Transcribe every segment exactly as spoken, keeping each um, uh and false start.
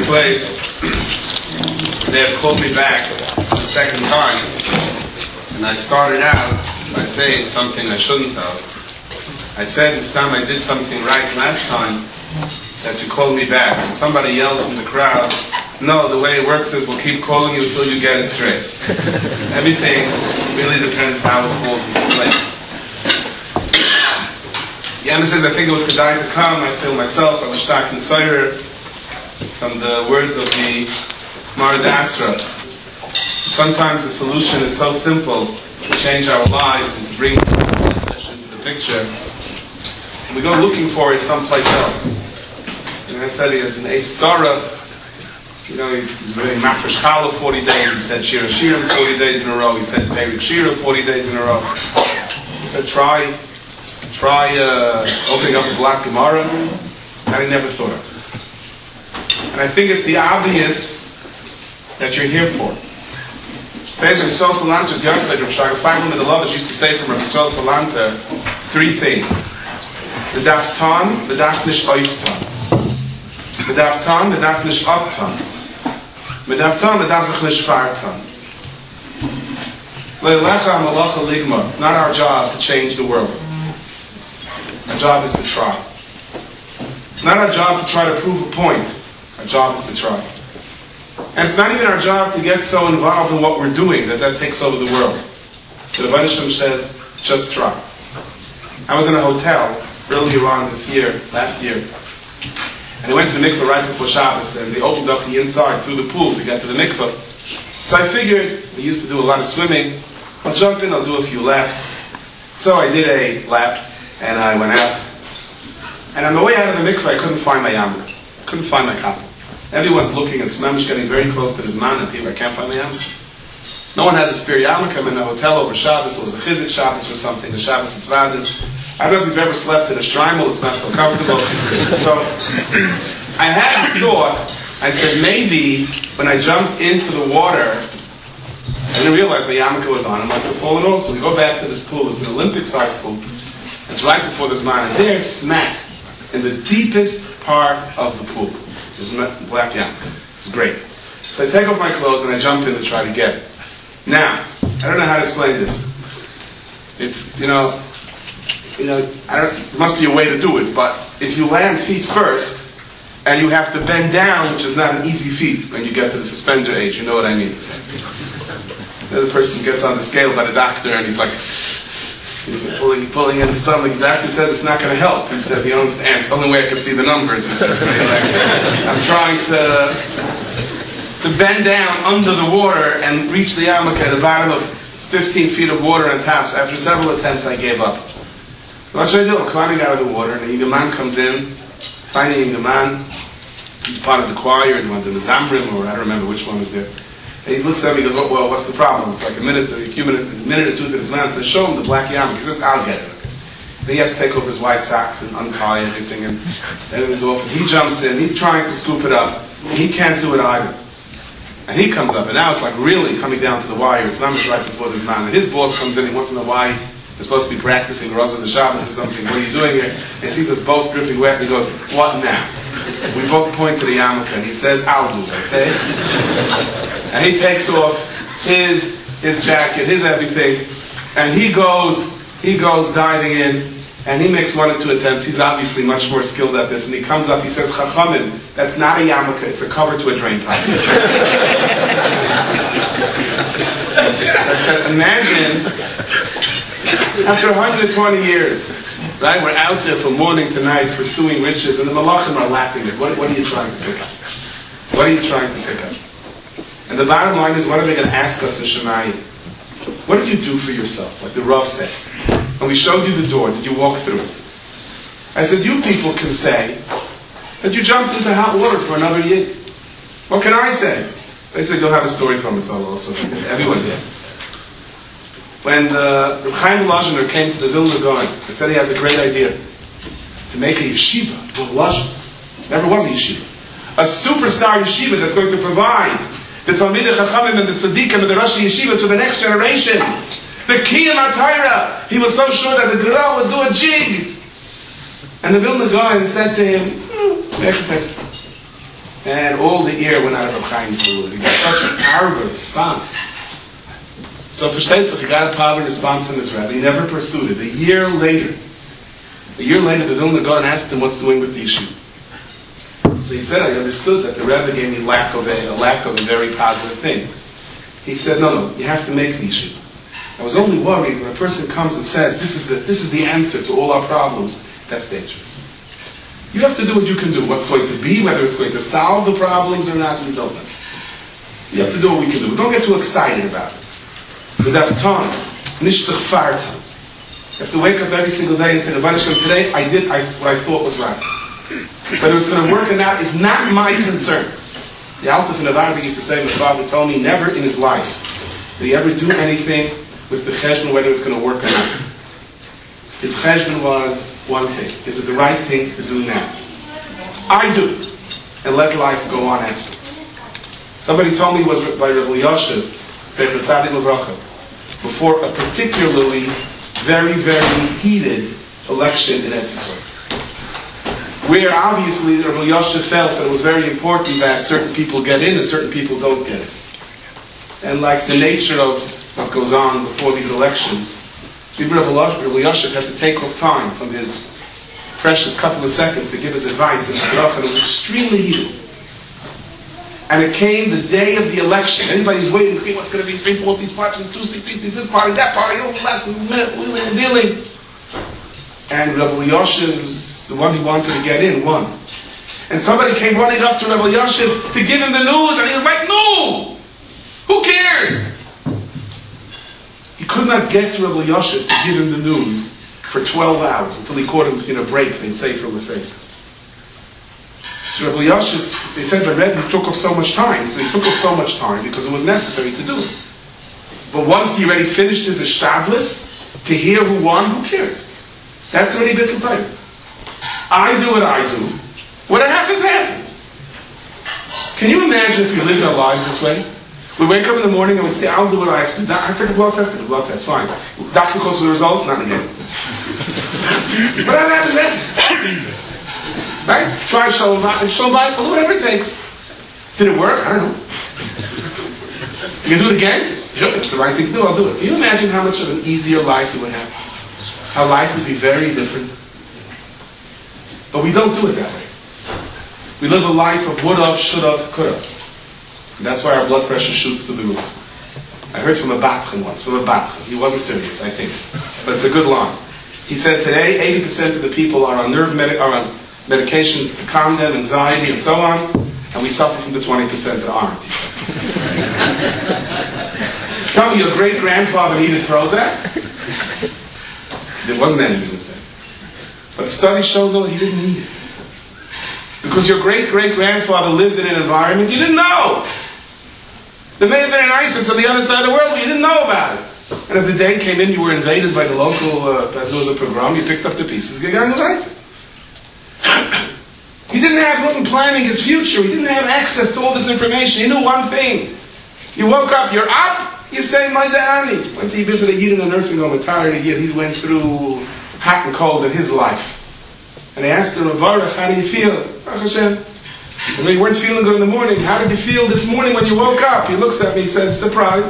place, they have called me back the second time, and I started out by saying something I shouldn't have. I said this time I did something right last time, that you called me back. And somebody yelled from the crowd, no, the way it works is we'll keep calling you until you get it straight. Everything really depends how it falls into place. Yana says, I think it was Kedai to come. I feel myself, I was stuck in Sayer from the words of the Marad Asra. Sometimes the solution is so simple to change our lives and to bring English into the picture. And we go looking for it someplace else. And I said he has an Ace Tzara, you know, he's doing Mafresh Challah forty days, he said Shira Shira forty days in a row, he said Perik Shira forty days in a row. He said try, try uh, opening up the Black Gemara, and I never thought of it. And I think it's the obvious that you're here for. Rabbi Yisrael Salanter's Yahrzeit, Rav Shai Feinman and the Lovitch used to say from Rabbi Yisrael Salanter three things. The Daf Tan, the Daf Nish Oif Tan. The Daf Tan, the Daf Nish Ab Tan. The Daf Tan, the Daf Zich Nish Far Tan. Le'elecha Malacha Ligma. It's not our job to change the world. Our job is to try. It's not our job to try to prove a point. Our job is to try. And it's not even our job to get so involved in what we're doing that that takes over the world. The Rebbe Nisham says, just try. I was in a hotel earlier on this year, last year, and I went to the mikveh right before Shabbos, and they opened up the inside through the pool to get to the mikveh. So I figured, I used to do a lot of swimming, I'll jump in, I'll do a few laps. So I did a lap, and I went out. And on the way out of the mikveh, I couldn't find my yarmulke. I couldn't find my kappa. Everyone's looking, and Smemish getting very close to this man, and people, I can't find my yarmulke. No one has a spare yarmulke. I'm in a hotel over Shabbos, it was a chizik Shabbos or something, the Shabbos is Svadis. I don't know if you've ever slept in a shtreimel, it's not so comfortable. So, I had a thought, I said maybe when I jumped into the water, I didn't realize my yarmulke was on, it must have fallen off. So we go back to this pool, it's an Olympic-sized pool. It's right before this man, and there, smack, in the deepest part of the pool, there's a black yarmulke. It's great. So I take off my clothes and I jump in to try to get it. Now, I don't know how to explain this. It's, you know, you know, I don't, there must be a way to do it, but if you land feet first, and you have to bend down, which is not an easy feat when you get to the suspender age, you know what I mean. The other person gets on the scale by the doctor, and he's like, he's pulling, pulling in the stomach. The doctor says it's not going to help. He says he understands. It's the only way I can see the numbers. He says, I'm trying to to bend down under the water and reach the yarmulke at the bottom of fifteen feet of water on top. So after several attempts, I gave up. What should I do? I'm climbing out of the water, and a Yigaman comes in, finding Yigaman. He's part of the choir, the Mizamrim, or I don't remember which one was there. And he looks at me and goes, well, what's the problem? It's like a minute, a few minutes, a minute or two to this man says, show him the black yarmulke. He says, I'll get it. Then he has to take off his white socks and untie everything, and everything's off. And he jumps in, he's trying to scoop it up, and he can't do it either. And he comes up, and now it's like really coming down to the wire. It's not much right before this man. And his boss comes in, he wants to know why they're supposed to be practicing Rosh Hashanah Shabbos or something. What are you doing here? And he sees us both dripping wet, and he goes, what now? We both point to the yarmulke, and he says, I'll do it, okay? And he takes off his his jacket, his everything, and he goes, he goes diving in, and he makes one or two attempts. He's obviously much more skilled at this, and he comes up, he says, Chachamim, that's not a yarmulke, it's a cover to a drain pipe. I said, imagine, after one hundred twenty years, right, we're out there from morning to night pursuing riches, and the malachim are laughing at what, what are you trying to pick up? What are you trying to pick up? And the bottom line is, what are they going to ask us in Shemayim? What did you do for yourself? Like the Rav said. And we showed you the door. Did you walk through it? I said, you people can say that you jumped into hot water for another yid. What can I say? They said, you'll have a story from it also. Everyone gets. When uh, Reb Chaim Lozhiner came to the Vilna Gaon, he said he has a great idea to make a yeshiva, a Lozhiner. Never was a yeshiva. A superstar yeshiva that's going to provide the Talmidei Chachamim and the Tzaddikim and the Rosh Yeshivas for the next generation. The Kiyam HaTorah. He was so sure that the Gra would do a jig. And the Vilna Gaon said to him, hmm, And all the air went out of Reb Chaim's balloon. He got such an arrogant response. So versteht sich, he got a positive response in his rabbi. He never pursued it. A year later, a year later, the Vilna Gaon asked him what's doing with the issue. So he said, I understood that the Rebbe gave me lack of a, a lack of a very positive thing. He said, no, no, you have to make the issue. I was only worried when a person comes and says, this is the this is the answer to all our problems. That's dangerous. You have to do what you can do. What's going to be, whether it's going to solve the problems or not, we don't know. You have to do what we can do. Don't get too excited about it. Without time, nicht sich farten. You have to wake up every single day and say, Rebbeinu Shem, today I did I, what I thought was right. Whether it's going to work or not is not my concern. The Alta from Navarra used to say, my father told me, never in his life did he ever do anything with the cheshbon, whether it's going to work or not. His cheshbon was one thing. Is it the right thing to do now? I do. And let life go on afterwards. Somebody told me it was by Rav Elyashiv, Zecher Tzadik L'Bracha, before a particularly very, very heated election in Eretz Yisrael, where obviously Rav Elyashiv felt that it was very important that certain people get in and certain people don't get in. And like the nature of what goes on before these elections, Rav Elyashiv had to take off time from his precious couple of seconds to give his advice in the bracha. It was extremely heated. And it came the day of the election. Everybody's waiting to see what's going to be three fourths, these parties, two sixteenths, this party, that party, all the last minute, wheeling and dealing. And Rav Elyashiv's, the one he wanted to get in, won. And somebody came running up to Rav Elyashiv to give him the news, and he was like, no! Who cares? He could not get to Rav Elyashiv to give him the news for twelve hours until he caught him in a break, they'd say for L'Sefer. So Rav Elyashiv, they said, but Rebbe, he took off so much time. He said he took off so much time because it was necessary to do it. But once he already finished his establis, to hear who won, who cares? That's already bittul time. I do what I do. What happens, happens. Can you imagine if we lived our lives this way? We wake up in the morning and we say, I'll do what I have to do. I take a blood test, I take a blood test, fine. Doctor goes for the results, not again. But that happens, happens. Right? Try shalom bayis, but whatever it takes. Did it work? I don't know. You can do it again? Sure, it's the right thing to do, I'll do it. Can you imagine how much of an easier life you would have? How life would be very different. But we don't do it that way. We live a life of would have, should have, could have. And that's why our blood pressure shoots to the roof. I heard from a Batchen once, from a Batchen. He wasn't serious, I think. But it's a good line. He said today, eighty percent of the people are on nerve medi- are on medications to calm them, anxiety, and so on, and we suffer from the twenty percent that aren't, he said. Tell me, your great-grandfather needed Prozac? There wasn't anything to say. But the study showed that he didn't need it. Because your great-great-grandfather lived in an environment you didn't know. There may have been an ISIS on the other side of the world, but you didn't know about it. And if the day came in, you were invaded by the local, uh, as there was a pogrom, you picked up the pieces, gegangen weiter. He didn't have wasn't planning his future. He didn't have access to all this information. He knew one thing. You woke up, you're up, you stay my Ani. Went to visit a Yid in a nursing home, a tired Yid. He went through hot and cold in his life. And they asked him, Baruch, how do you feel? Baruch Hashem. And when you weren't feeling good in the morning, how did you feel this morning when you woke up? He looks at me and says, surprise.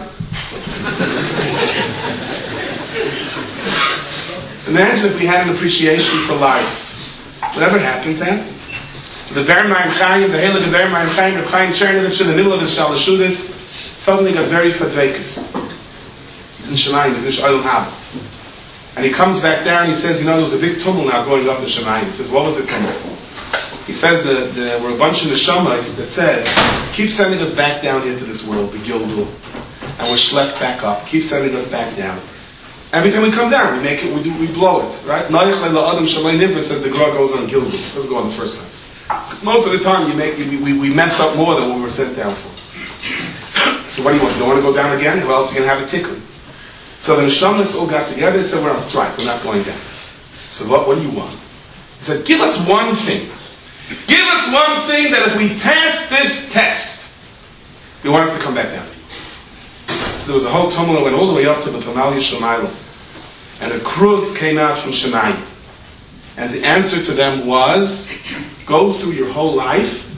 Imagine if we had an appreciation for life. Whatever happens, happens. So the Ber Mayim Chaim, the Heilige Ber Mayim Chaim, Reb Chaim Chernovich, in the middle of the Shalashudis, suddenly got very fadvekas. He's in Shemayim, he's in Sh'olam Haba. And he comes back down, he says, you know, there was a big tumult now going up in Shemayim. He says, what was the tumult? He says that there were a bunch of Neshamates that said, keep sending us back down into this world, Begildul. And we're schlepped back up. Keep sending us back down. Every time we come down, we make it, we do, we blow it, right? Nayich le'la adam shalei nivra says the Gra goes on Gilgul. It doesn't go on the first time. Most of the time, you make we, we, we mess up more than what we were sent down for. So what do you want? You don't want to go down again? Well, else you're going to have a tickle. So the Neshamas all got together and said, we're on strike. We're not going down. So what, what do you want? He said, give us one thing. Give us one thing that if we pass this test, we want it to come back down. So there was a whole tumult that went all the way up to the Pamalia Shemayim. And a cruise came out from Shemayim. And the answer to them was, go through your whole life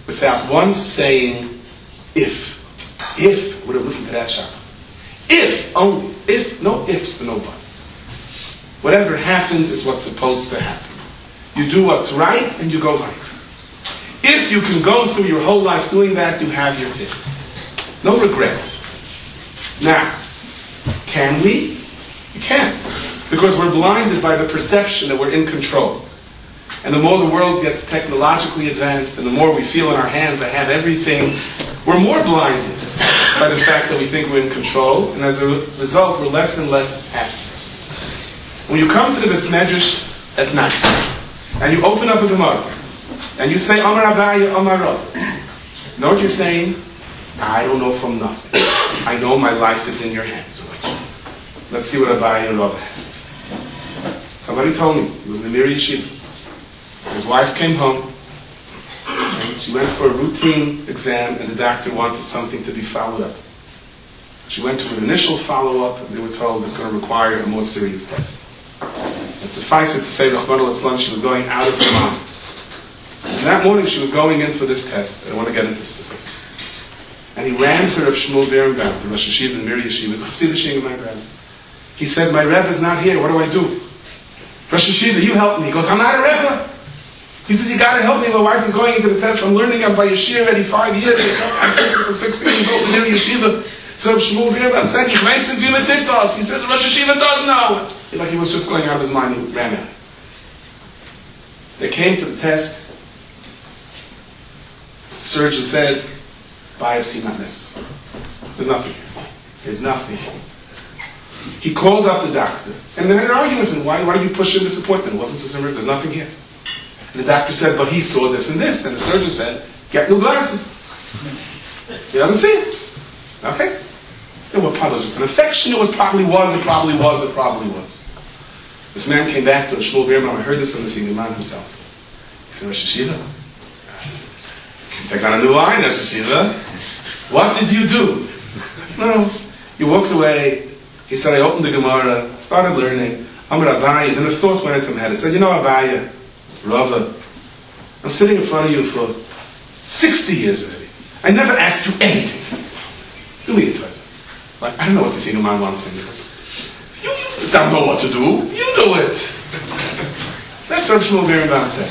without once saying, if. If, would have listened to that shot. If, only. If, no ifs, no buts. Whatever happens is what's supposed to happen. You do what's right, and you go right. If you can go through your whole life doing that, you have your thing. No regrets. Now, can we? We can. Because we're blinded by the perception that we're in control. And the more the world gets technologically advanced, and the more we feel in our hands I have everything, we're more blinded by the fact that we think we're in control, and as a result, we're less and less happy. When you come to the Beis Medrash at night, and you open up a Gemara, and you say, Amar Abaye, Amar Rav, you know what you're saying? I don't know from nothing. I know my life is in your hands. Let's see what Abaye and Rav has to say. Somebody told me, he was in the Mir Yeshiva. His wife came home, and she went for a routine exam, and the doctor wanted something to be followed up. She went to an initial follow-up, and they were told it's going to require a more serious test. And suffice it to say, Rahman al-Islam, she was going out of her mind. And that morning she was going in for this test. I don't want to get into specifics. And he ran to Rav Shmuel Birnbaum, the Rosh Hashiva in Mir Yeshiva. He my Rebbe. He said, my Rebbe is not here. What do I do? Rosh Hashiva, you help me. He goes, I'm not a Rebbe. He says, you got to help me. My wife is going into the test. I'm learning. I'm by Yeshiva already five years. I'm sixteen years old in Mir Yeshiva. So Shmuel Birnbaum said, he says, he says, Rosh Hashiva does know. Like he was just going out of his mind and ran out. They came to the test. The surgeon said, biopsy not necessary. There's nothing here. There's nothing here. He called up the doctor. And they had an argument with him. Why, why did you push in this appointment? It wasn't so There's nothing here. And the doctor said, but he saw this and this. And the surgeon said, get new glasses. He doesn't see it. Okay? It was probably just an infection. It was probably was. It probably was. It probably was. This man came back to Shmuel Birnbaum. I heard this from the senior man himself. He said, Rosh Hashiva, take on a new line, Rosh Hashiva. What did you do? No. You walked away. He said, I opened the Gemara, started learning. I'm an Abaye. Then a thought went into my head. I said, you know, Abaye, Rava, I'm sitting in front of you for sixty years already. I never asked you anything. Do me a favor. Like, I don't know what the senior man wants in you. You just don't know what to do. You do it. That's what Shmuel Birnbaum said.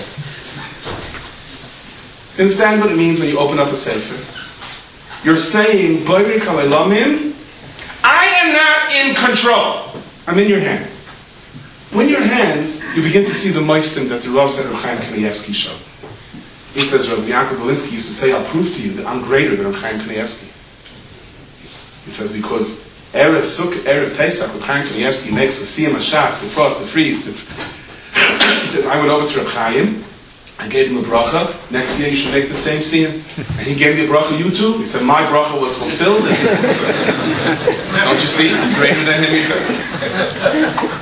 You understand what it means when you open up a sefer? You're saying, Boirei Kaleilamim, I am not in control. I'm in your hands. When your hands, you begin to see the moifsim that the Rav said Reb Chaim Kanievsky showed. He says, Rav Yaakov Belinsky used to say, I'll prove to you that I'm greater than Reb Chaim Kanievsky. He says, because Erev Suk, Erev Pesach, Reb Chaim Kanievsky makes a siyam hashas, the frost, the freeze. He says, I went over to Reb Chaim, I gave him a bracha. Next year you should make the same siyam. And he gave me a bracha, you too. He said, my bracha was fulfilled. Don't you see? I'm greater than him, he says.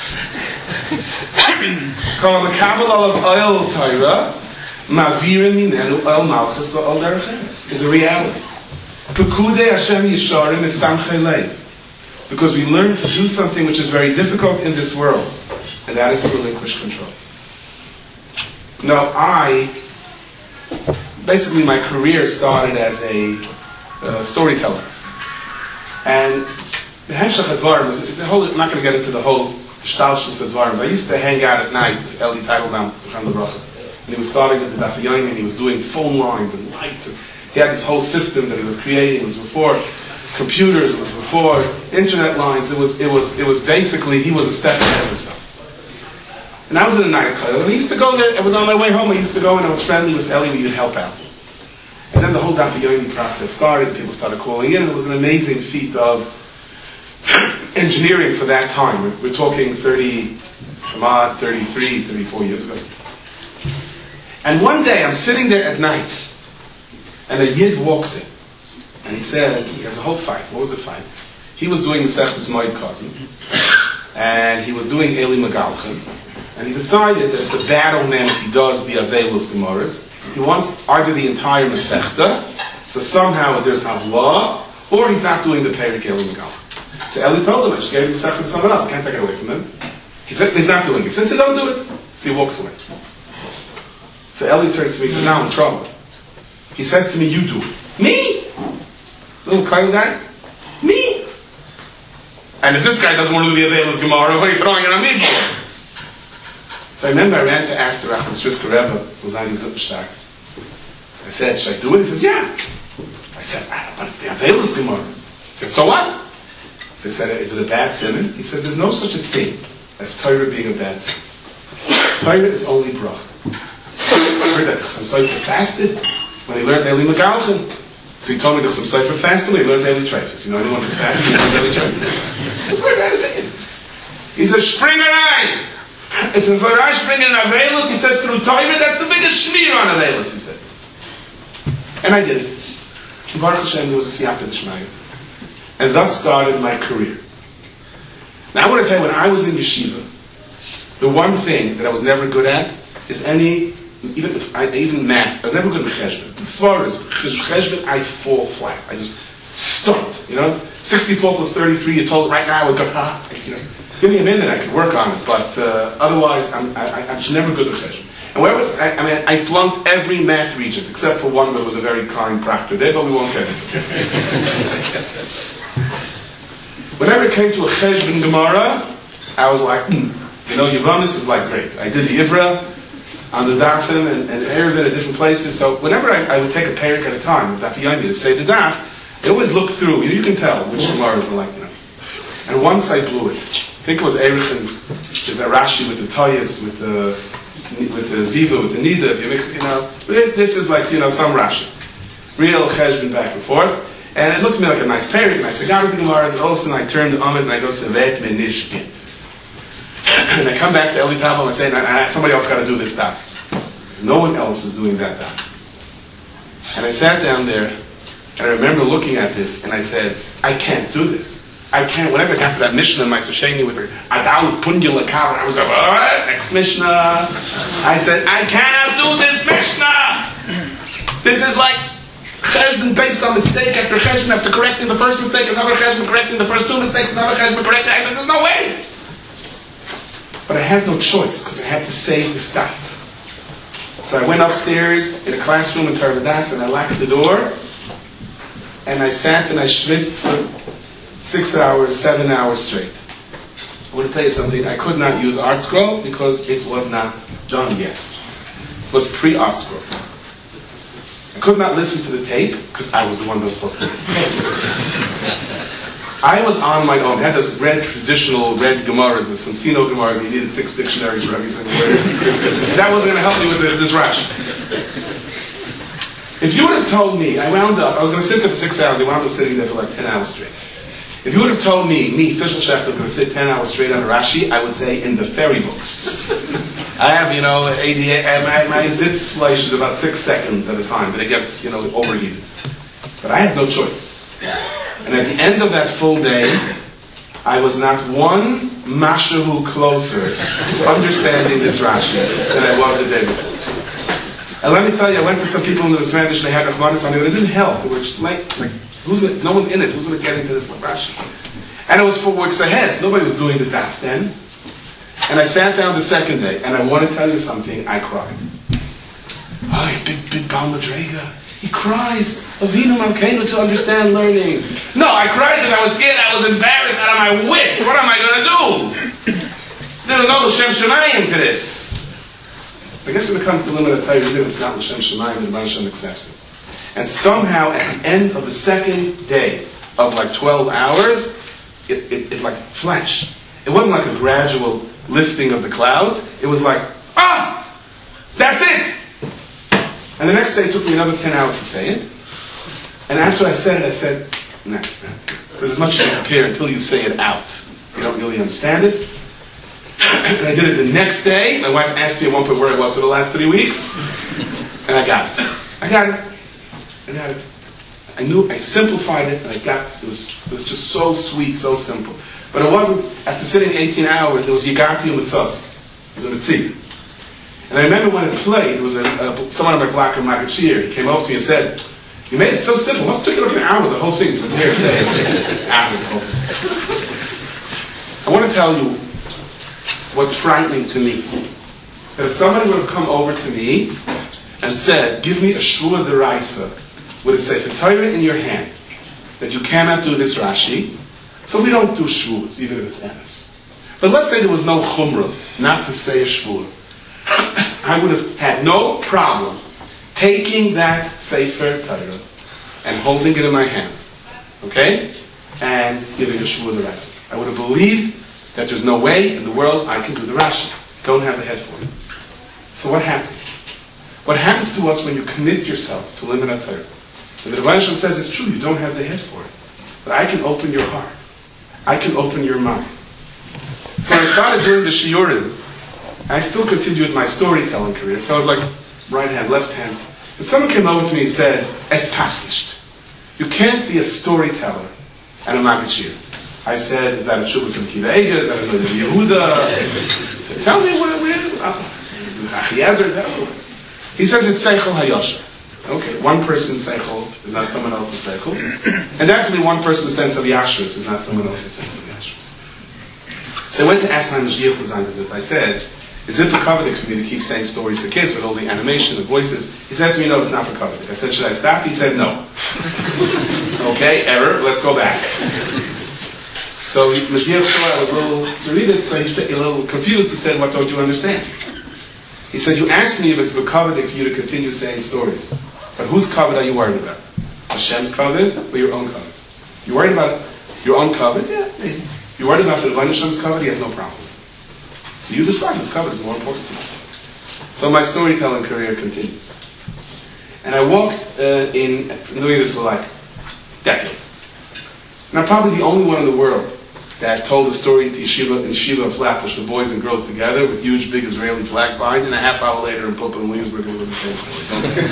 Called the Kabbalah of Oil Torah, Mavirin Minenu El Malchus Al Derech Eretz, is a reality. Pekudei Hashem Yisharim is Samchei Lev. Because we learn to do something which is very difficult in this world, and that is to relinquish control. Now, I, basically my career started as a uh, storyteller. And the Hemshech Advarim is, the whole, I'm not going to get into the whole Shtalshus Advarim, but I used to hang out at night with Eli Teitelbaum, Zichron Livracha. And he was starting at the Daf Yomi, and he was doing phone lines and lights. And he had this whole system that he was creating. It was before computers, it was before internet lines. It was, it was, it was basically, he was a step ahead of himself. And I was in a night club, and I used to go there. I was on my way home. I used to go, and I was friendly with Eli. We would help out. And then the whole Daf Yomi process started. People started calling in. And it was an amazing feat of engineering for that time. We're, we're talking thirty, some odd, thirty-three, thirty-four years ago. And one day, I'm sitting there at night, and a Yid walks in, and he says, he has a whole fight. What was the fight? He was doing the Sechtes Moed Katan, and he was doing Eli Megalchim. And he decided that it's a bad old man if he does the Avelos Gemaras. He wants either the entire Masechta, so somehow there's Havlah, or he's not doing the Perek Eli Megalchim. So Eli told him, I just gave him the Masechta to someone else, can't take it away from him. He said, he's not doing it. He said, so don't do it. So he walks away. So Eli turns to me and says, now I'm in trouble. He says to me, you do it. Me? Little klein guy? Me? And if this guy doesn't want to do the Avelis Gemara, what are you throwing it on me for? So I remember I ran to ask the Rachman Srivka Rebbe, Zayni Zippenstein. I said, should I do it? He says, yeah. I said, I don't know, it's the Avelis Gemara. He said, so what? So I said, is it a bad simon? He said, there's no such a thing as Torah being a bad simon. Torah is only bracha. I heard that some Sefer fasted when he learned Eli Megalchin. So he told me that some Sefer fasted when he learned Eli Treifus. You know anyone who fasted when he learned Eli Treifus? So Torah is it. He says, Springerei. It's in Torah Springer in Avelis. He says, through Torah, that's the biggest shmir on Avelis, he said. And I did it. Baruch Hashem, there was a siyata d'shmaya. And thus started my career. Now I want to tell you, when I was in yeshiva, the one thing that I was never good at is any, even if I, even math, I was never good at cheshbon. As far as cheshbon, I fall flat. I just stumped, you know? sixty-four plus thirty-three, you told right now I would go, ah, you know. Give me a minute, I could work on it, but uh, otherwise, I'm, I, I'm just never good at cheshbon. And wherever, I, I mean, I flunked every math region, except for one where there was a very kind proctor there, but we won't get into it. Whenever it came to a cheshbon Gemara, I was like, hmm. You know, Yavanis is like great. I did the Ivra on the Dafim and, and Erevin at different places, so whenever I, I would take a parak at a time with Daf Yomi to say the Daf, I always look through, you know, you can tell which Gemaras are like, you know. And once I blew it. I think it was Erichin, there's a Rashi with the Toyas, with the with the Ziva, with the Nida, you mix, you know, this is like, you know, some Rashi. Real cheshbon back and forth. And it looked to me like a nice parak, and I said, God, with the Gemaras, and all of a sudden I turned to Amit and I go, Sevet Menishkit. And I come back to Eli Tavo and say, nah, nah, somebody else got to do this stuff. No one else is doing that stuff. And I sat down there, and I remember looking at this, and I said, I can't do this. I can't, whenever I got to that Mishnah in my Sosheni with her, Adal Punjula Kavra, I was like, what? Next Mishnah. I said, I cannot do this Mishnah. This is like cheshbon based on mistake after cheshbon, after correcting the first mistake, another cheshbon correcting the first two mistakes, another cheshbon correcting. I said, there's no way. But I had no choice, because I had to save the stuff. So I went upstairs in a classroom in Tarvadas, and I locked the door, and I sat and I schwitzed for six hours, seven hours straight. I want to tell you something, I could not use Art Scroll because it was not done yet. It was pre-Art Scroll. I could not listen to the tape, because I was the one that was supposed to do it. I was on my own. I had those red, traditional red Gemaras, the Sensino Gemaras. You needed six dictionaries for every single word. That wasn't going to help me with this, this rush. If you would have told me, I wound up, I was going to sit there for six hours. I wound up sitting there for like ten hours straight. If you would have told me, me, Fischl Shechter, was going to sit ten hours straight on Rashi, I would say in the fairy books. I have, you know, A D A, my, my zitz fleisch is about six seconds at a time, but it gets, you know, overheated. But I had no choice. And at the end of that full day, I was not one mashahu closer to understanding this Rashi than I was the day before. And let me tell you, I went to some people in the Spanish and they had Rahmanis on it, but it didn't help. They were just like, like who's it? No one's in it. Who's going to get into this Rashi? And it was four weeks ahead. Nobody was doing the daf then. And I sat down the second day, and I want to tell you something, I cried. Ay, big, big Baal Madrega. He cries, Avinu Malkeinu, to understand learning. No, I cried because I was scared, I was embarrassed out of my wits. What am I going to do? There's no L'Shem Shemayim to this. I guess when it comes to limit of Torah, it's not L'Shem Shemayim, and Hashem accepts it. And somehow, at the end of the second day of like twelve hours, it, it, it like flashed. It wasn't like a gradual lifting of the clouds. It was like, ah, that's it. And the next day it took me another ten hours to say it. And after I said it, I said, nah, nah. Because as much as you prepare until you say it out, you don't really understand it. And I did it the next day. My wife asked me at one point where I was for the last three weeks. And I got it. I got it. I got it. I knew, I simplified it, and I got it. It was, it was just so sweet, so simple. But it wasn't, after sitting eighteen hours, there was Yigati and Mitzvah. It was a Mitzvah. And I remember when it played, there was a, a, someone on my block in Makachir. He came over to me and said, you made it so simple. Must have took you like an hour, the whole thing, from there to say it. After the whole thing. I want to tell you what's frightening to me. That if somebody would have come over to me, and and said, give me a shua deraisa with a sefer Torah in your hand, that you cannot do this Rashi, so we don't do shuas, even if it's emes. But let's say there was no chumrah not to say a shua. I would have had no problem taking that sefer Torah and holding it in my hands, okay, and giving a shua deraisa. I would have believed that there's no way in the world I can do the Rashi. Don't have the head for it. So what happens? What happens to us when you commit yourself to limit Torah? And the Rebbeinu Shalom says it's true, you don't have the head for it. But I can open your heart. I can open your mind. So I started doing the shiurim. I still continued my storytelling career. So I was like, right hand, left hand. And someone came over to me and said, es pasnisht. You can't be a storyteller and a magashir. I said, is that a Shuvas of Kiva Eger? Is that a Yehuda? Tell me where, where, he says it's Seichel HaYosher. Okay, one person's Seichel is not someone else's Seichel. And definitely one person's sense of Yashrus is not someone else's sense of Yashrus. So I went to ask my Mashiach Zayim. I said, is it the covenant for me to keep saying stories to kids with all the animation, the voices? He said to me, no, it's not for covenant. I said, should I stop? He said, no. Okay, error, let's go back. So Mashiach saw I was a little to read it, so he said, a little confused. He said, what don't you understand? He said, you asked me if it's for covenant for you to continue saying stories. But whose covenant are you worried about? Hashem's covenant or your own covenant? You worried about your own covenant? Yeah, maybe. You worried about the Rebbeinu Shem's covenant? He has no problem. So you decide whose covenant is more important to you. So my storytelling career continues. And I walked uh, in, doing this for like decades. And I'm probably the only one in the world that told the story to Yeshiva in Yeshiva of Flatbush, the boys and girls together with huge big Israeli flags behind it, and a half hour later in pulpit in Williamsburg it was the same story.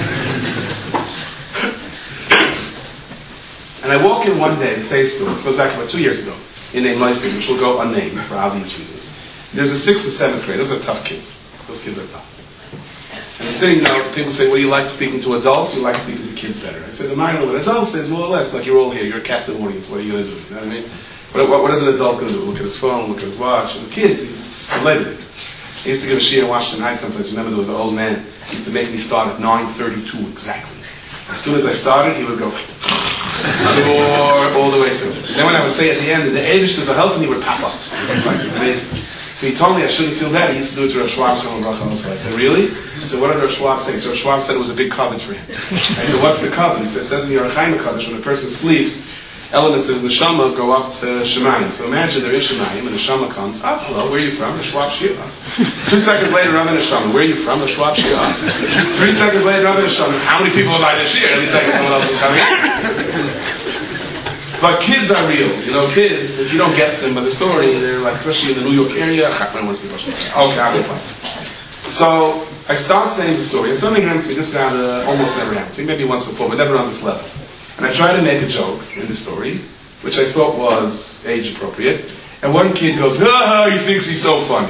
And I walk in one day to say a story. This goes back about two years ago in a Meising, which will go unnamed for obvious reasons. There's a sixth and seventh grade. Those are tough kids. Those kids are tough. And I'm sitting now, people say, well, you like speaking to adults, you like speaking to kids better. I said, the mind of an adult says, more or less, like you're all here, you're a captive audience, what are you going to do? You know what I mean? What, what, what is an adult going to do? Look at his phone, look at his watch. And the kids, it's celebrity. I used to give a shiur in Washington Heights someplace. Remember, there was an old man. He used to make me start at nine thirty-two exactly. As soon as I started, he would go, soar all the way through. And then when I would say at the end, the Eivish is a health, and he would pop up. Like, amazing. So he told me I shouldn't feel bad. He used to do it to Rav Schwab. So I said, really? I said, what did Rav Schwab say? So Rav Schwab said it was a big covenant for him. I said, what's the covenant? He said, it says in the Arachaim Kaddish, when a person sleeps, elements of his neshama go up to Shemayim. So imagine they're in Shemayim, and the neshama comes, oh, hello, where are you from? Rav Schwab Shia. Two seconds later, Rav Neshama, where are you from? Rav Schwab Shia. Three seconds later, Rav Neshama, how many people have I this year? Every second someone else is coming. But kids are real. You know, kids, if you don't get them by the story, they're like, especially in the New York area, okay, I'll be fine. So I start saying the story, and something happens to me. This guy uh, almost never happened to me, maybe once before, but never on this level. And I tried to make a joke in the story, which I thought was age appropriate. And one kid goes, ah, he thinks he's so funny.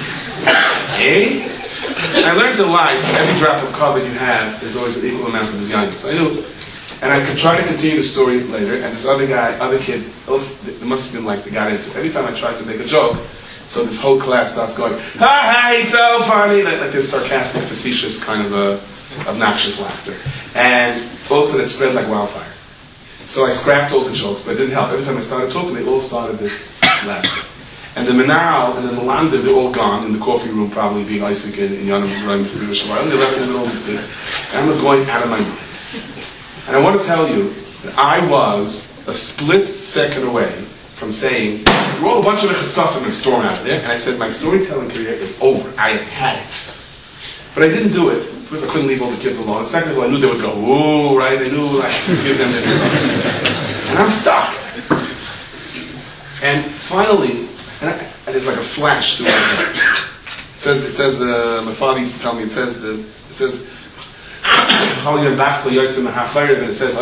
Hey? I learned in life, every drop of cover you have is always an equal amount of ziyanis. So I knew. And I could try to continue the story later, and this other guy, other kid, it must have been like the guy, every time I tried to make a joke, so this whole class starts going, ha ha, he's so funny, like, like this sarcastic, facetious kind of a obnoxious laughter. And also it spread like wildfire. So I scrapped all the jokes, but it didn't help. Every time I started talking, they all started this laughter. And the Menal and the Melanda, they're all gone in the coffee room, probably being Isaac and Yanam Ibrahim, and they left in the middle of this thing. And I'm going out of my mind. And I want to tell you that I was a split second away from saying, you're all a bunch of Mechatzafim and storm out of there. And I said, my storytelling career is over. I had it. But I didn't do it. First, I couldn't leave all the kids alone. Second of all, I knew they would go, ooh, right? I knew I could give them their And I'm stuck. And finally, and, I, and there's like a flash through my head. It says, it says, uh, my father used to tell me, it says, the, it says, and it says,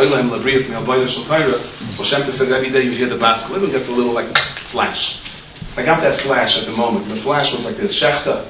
well, Shem says every day you hear the Baskel. Everyone gets a little like flash. I got that flash at the moment. The flash was like this, Shechta.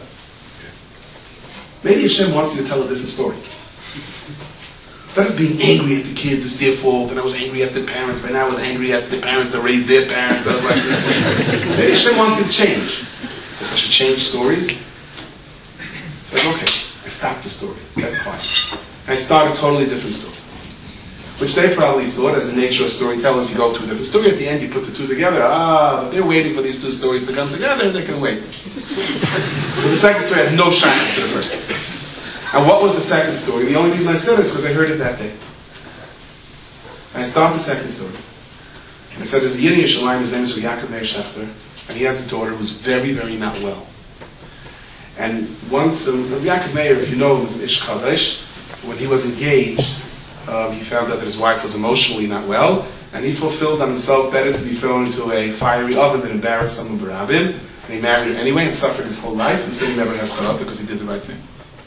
Maybe Hashem wants you to tell a different story. Instead of being angry at the kids, it's their fault, and I was angry at the parents, and I was angry at the parents that raised their parents. I was like, maybe Hashem wants you to change. He says, I should change stories. So I said, okay, I stopped the story. That's fine. I start a totally different story. Which they probably thought, as the nature of storytellers, you go to a different story. At the end, you put the two together. Ah, but they're waiting for these two stories to come together, and they can wait. Because the second story had no chance to the first. And what was the second story? The only reason I said it is because I heard it that day. And I start the second story. And I said, there's a Yid in Yerushalayim, his name is Yaakov Meir Shechter, and he has a daughter who's very, very not well. And once, um, Yaakov Meir, if you know, was an Ish Kadesh. When he was engaged, um, he found out that his wife was emotionally not well, and he fulfilled on himself better to be thrown into a fiery oven than embarrass someone barabim. And he married her anyway and suffered his whole life, and still he never has charata because he did the right thing.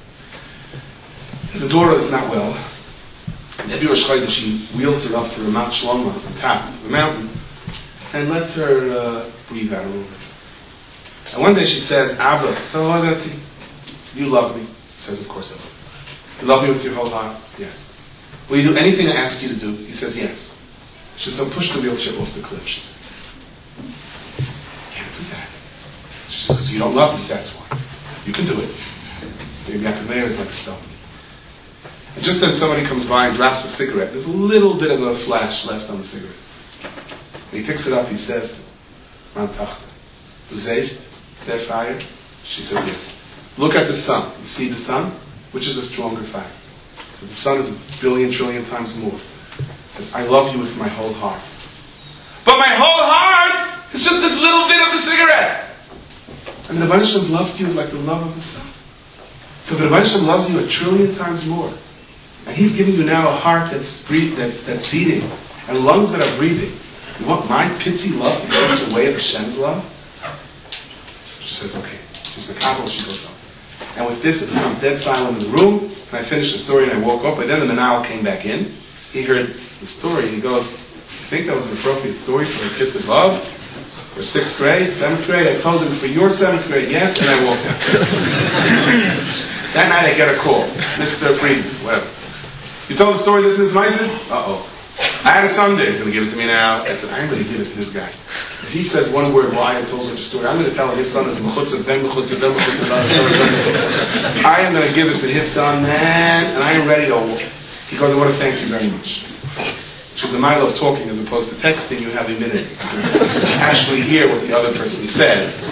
His daughter is not well. And every Rosh Chodesh she wheels her up to Ramat Shlomo on top of the mountain and lets her uh, breathe out a little bit. And one day she says, Abba, you love me? He says, of course I love you. You love me with your whole heart? Yes. Will you do anything I ask you to do? He says, yes. She says, so push the wheelchair off the cliff, she says. I can't do that. She says, you don't love me, that's why. You can do it. Maybe Yaakov Meir is like stone. And just then somebody comes by and drops a cigarette. There's a little bit of a flash left on the cigarette. And he picks it up, he says, Man Tachta, du siehst der fire? She says, yes. Look at the sun. You see the sun? Which is a stronger fire? So the sun is a billion, trillion times more. He says, I love you with my whole heart. But my whole heart is just this little bit of the cigarette. And the Rebbeinu Shlem's love to you is like the love of the sun. So the Rebbeinu Shlem loves you a trillion times more. And he's giving you now a heart that's breathe, that's, that's beating, and lungs that are breathing. You want my pitsy love to go the way of Hashem's love? So she says, okay. She's Makabel, she goes up. And with this, it becomes dead silent in the room. And I finished the story and I woke up. But then the Manal came back in. He heard the story and he goes, I think that was an appropriate story for a kid above, for sixth grade, seventh grade. I told him for your seventh grade, yes, and I woke up. That night I get a call. Mister Friedman, whatever. You told the story to this Meissen? Uh-oh. I had a Sunday. He's going to give it to me now. I said, I really did it to this guy. If he says one word why I told such a story, I'm going to tell him his son is Mechutzav, Ben Mechutzav, Ben Mechutzav, I am going to give it to his son, man, and I am ready to walk. He goes, I want to thank you very much. Which is the mile of talking as opposed to texting, you have a minute to actually hear what the other person says.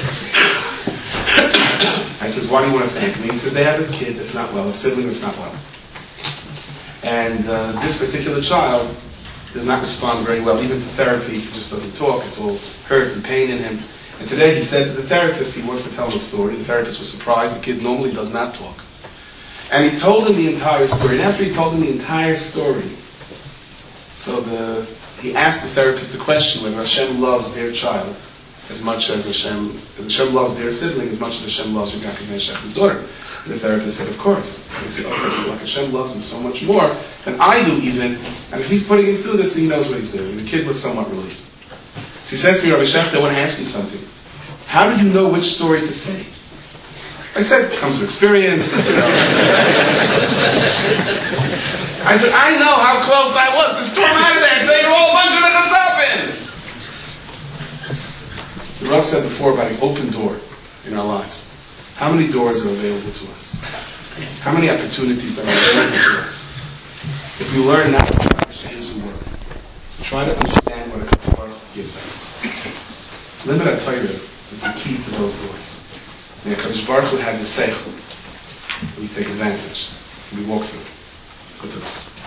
I says, why do you want to thank me? He says, they have a kid that's not well, a sibling that's not well. And uh, this particular child does not respond very well, even to therapy. He just doesn't talk. It's all hurt and pain in him. And today he said to the therapist he wants to tell him a story. The therapist was surprised. The kid normally does not talk. And he told him the entire story. And after he told him the entire story, so the he asked the therapist the question whether Hashem loves their child as much as Hashem, as Hashem loves their sibling as much as Hashem loves Yaakov Meir Shechter's daughter. And the therapist said, of course. So he said, okay, so like Hashem loves him so much more than I do even, and if he's putting him through this, he knows what he's doing. And the kid was somewhat relieved. So he says to me, Rabbi Shechter, I want to ask you something. How do you know which story to say? I said, it comes with experience. You know. I said, I know how close I was to storm out of there and say, you're all a bunch of it. The Rav said before about an open door in our lives. How many doors are available to us? How many opportunities are available to us? If we learn not to try to change the world, try to understand what a Torah gives us. Limit Torah is the key to those doors. And HaKadosh Baruch Hu had the seichel. We take advantage. We walk through it. Good to know.